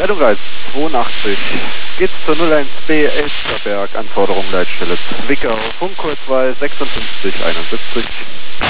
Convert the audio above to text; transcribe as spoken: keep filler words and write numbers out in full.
Leitung Gleis zweiundachtzig, geht's zur null eins B Elsterberg, Anforderung Leitstelle Zwickau, Funkkurzwahl sechsundfünfzig einundsiebzig.